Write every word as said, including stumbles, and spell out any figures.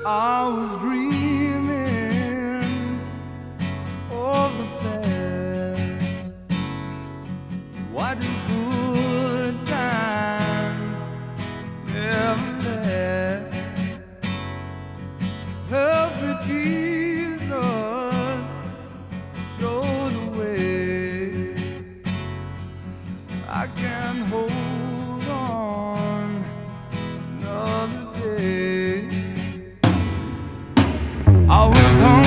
I was dreaming of the past. Why do good times never last? Help me, Jesus, show the way. I can hold on another day. I was hungry.